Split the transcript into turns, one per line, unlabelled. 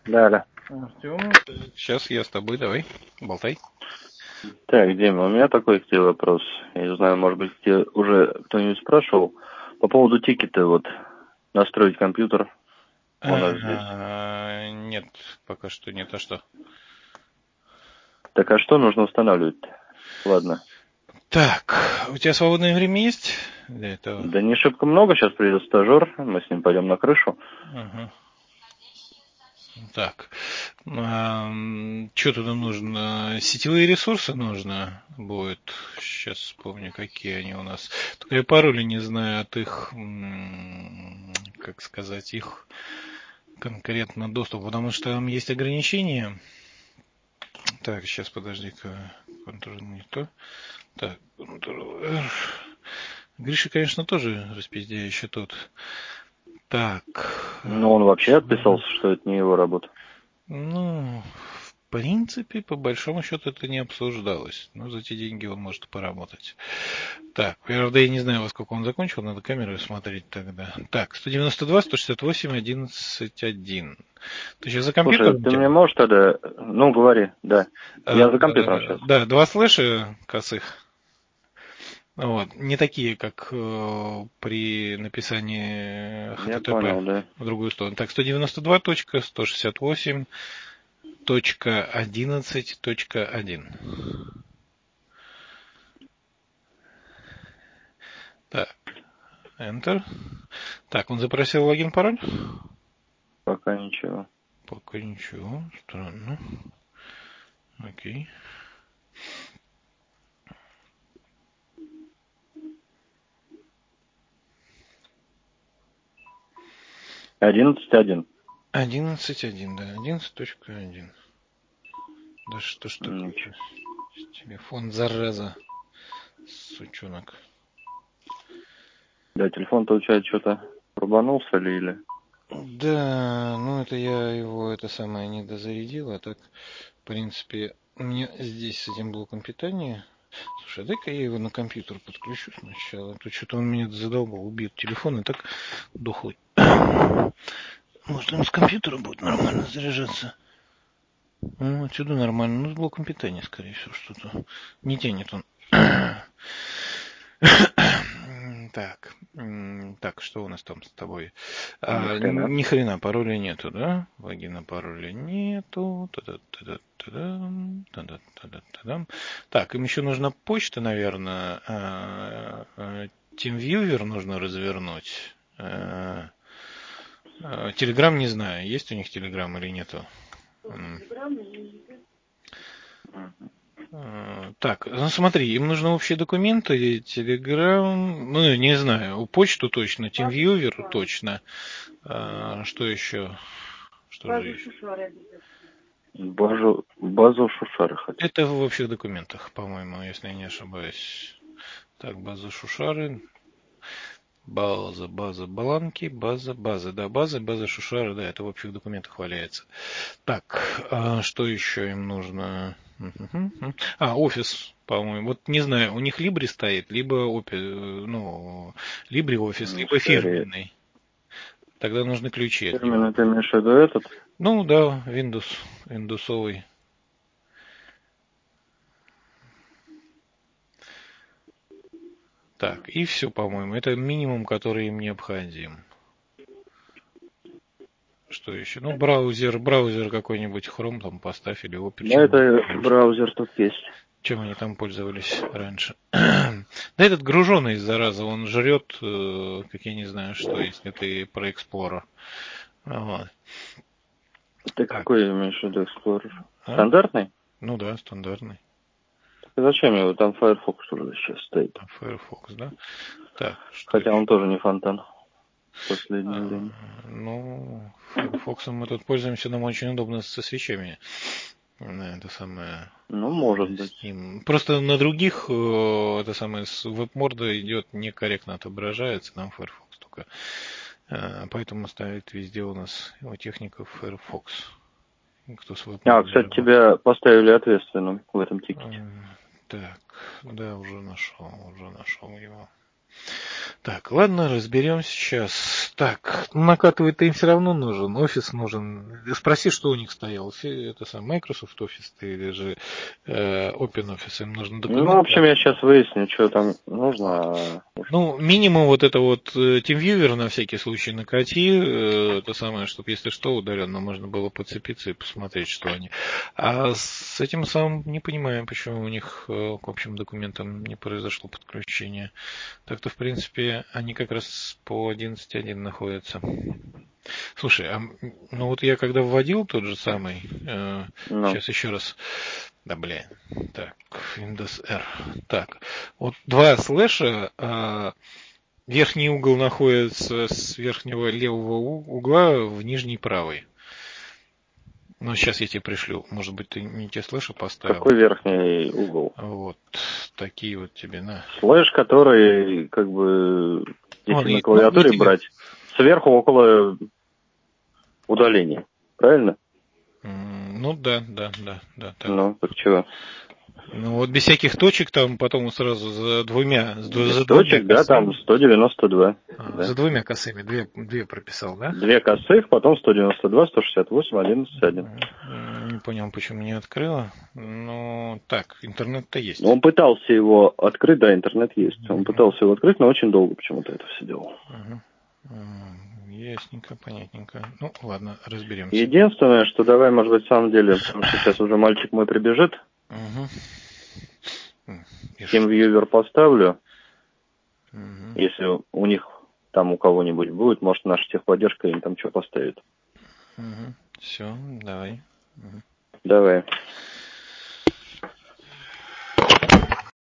Да, да.
Артем, сейчас я с тобой, давай, болтай.
Так, Дима, у меня такой к тебе вопрос. Я не знаю, может быть, тебе уже кто-нибудь спрашивал. По поводу тикета, вот, настроить компьютер у нас здесь.
Нет, пока что нет, а что?
Так, а что нужно устанавливать-то? Ладно.
Так, у тебя свободное время есть для этого?
Да не шибко много, сейчас придет стажер, мы с ним пойдем на крышу.
Ага. Так, что туда нужно? Сетевые ресурсы нужно будет. Сейчас вспомню, какие они у нас. Только я пароли не знаю от их, как сказать, их конкретно доступа, потому что там есть ограничения. Так, сейчас подожди-ка. Ctrl не то. Так, Ctrl-R. Гриша, конечно, тоже распиздяющий тут. Так.
Ну, он вообще отписался, что это не его работа.
Ну, в принципе, по большому счету это не обсуждалось. Но за те деньги он может поработать. Так, правда, я не знаю, во сколько он закончил, надо камеру смотреть тогда. Так, 192, 168, 11.1. Ты сейчас за
Слушай,
компьютером?
ты мне можешь тогда... Ну, говори, да. Я за компьютером сейчас.
Да, два слэша косых. Вот. Не такие, как при написании
Я понял,
HTTP
да.
в другую сторону. Так, 192.168.11.1. Так, Enter. Так, он запросил логин, пароль?
Пока ничего.
Пока ничего. Странно. Окей.
11.1.
11.1, да. 11.1. Да что ж такое?
Ничего.
Телефон, зараза. Сучонок.
Да, телефон, получается, что-то рубанулся или...
Да, ну это я его это самое не дозарядил, а так, в принципе, у меня здесь с этим блоком питания. Слушай, дай-ка я его на компьютер подключу сначала. А то что-то он меня задолбал, убьет телефон и так дохлый. Может, он с компьютера будет нормально заряжаться? Ну, отсюда нормально. Ну, с блоком питания, скорее всего, что-то не тянет он. Так, так, что у нас там с тобой?
Ни хрена.
Ни хрена пароля нету, да? Логина пароля нету. Та-да-та-да-та-дам, та-да-та-да-та-дам. Так, им еще нужна почта, наверное. TeamViewer нужно развернуть. Телеграм не знаю, есть у них Телеграм или нету. Так, ну смотри, им нужны общие документы, Телеграм, ну не знаю, почту точно, TeamViewer точно. Что еще? Что же еще?
Базу Шушары хотят.
Это в общих документах, по-моему, если я не ошибаюсь. Так, база Шушары. База Баланки, база, да, база Шушары, да, это в общих документах валяется. Так, что еще им нужно? Офис, по-моему. Вот не знаю, у них Либри стоит, либо ну, Либри офис,
Ну,
либо
скорее.
фирменный. Тогда нужны ключи от него.
Фирменный ты имеешь в виду этот?
Ну да, Windows-овый. Так, и все, по-моему. Это минимум, который им необходим. Что еще? Ну, браузер какой-нибудь Chrome там поставь или Opera.
Да, это браузер тут есть.
Чем они там пользовались раньше? Да этот груженый, зараза, он жрет, как я не знаю что, если ты про Explorer. Вот.
Ты
Так.
какой имеешь в виду Explorer?
А?
Стандартный?
Ну да, стандартный.
Так а зачем его? Там Firefox уже сейчас стоит.
Firefox, да? Так, что
Хотя
еще?
он тоже не фонтан в последнее время.
Ну, Firefox мы тут пользуемся, нам очень удобно со свечами. Это самое.
Ну, может
С
быть.
ним. Просто на других это самое с веб-морда идет некорректно отображается, нам Firefox только. Поэтому ставит везде у нас у техников Firefox. Кто с веб-мордой
Кстати,
работает.
тебя поставили ответственным в этом тикете.
Так, да, уже нашел его. Так, ладно, разберемся сейчас. Так, накатывать-то им все равно нужен, офис нужен. Спроси, что у них стояло. Это сам Microsoft Office или же OpenOffice, им нужно документы.
Ну, в общем, я сейчас выясню, что там нужно.
Ну, минимум вот это вот TeamViewer на всякий случай накати, это самое, чтобы если что, удаленно можно было подцепиться и посмотреть, что они. А с этим самым не понимаем, почему у них к общим документам не произошло подключение. Так-то, в принципе, они как раз по 11.1 находятся. Слушай, ну вот я когда вводил тот же самый, сейчас еще раз, да блин, так, Windows R, так, вот два слэша, верхний угол находится с верхнего левого угла в нижний правый. Ну, сейчас я тебе пришлю. Может быть, ты не те слэши поставил.
Какой верхний угол?
Вот, такие вот тебе, на.
Слэш, который, как бы, если на клавиатуре
тебе...
брать, сверху около удаления. Правильно?
Ну, да. Так.
Ну, так чего?
Ну, вот без всяких точек, там потом сразу за двумя.
Без точек, да, там 192.
Да. За двумя косыми, две прописал, да?
Две косых, потом 192, 168, 11.1.
Не понял, почему не открыла. Ну, так, интернет-то есть.
Он пытался его открыть, да, интернет есть. Он пытался его открыть, но очень долго почему-то это все делал.
Ясненько, понятненько. Ну, ладно, разберемся.
Единственное, что давай, может быть, в самом деле, потому что сейчас уже мальчик мой прибежит. TeamViewer поставлю. Если у них там у кого-нибудь будет, может, наша техподдержка им там что поставит.
Все, давай.
Давай.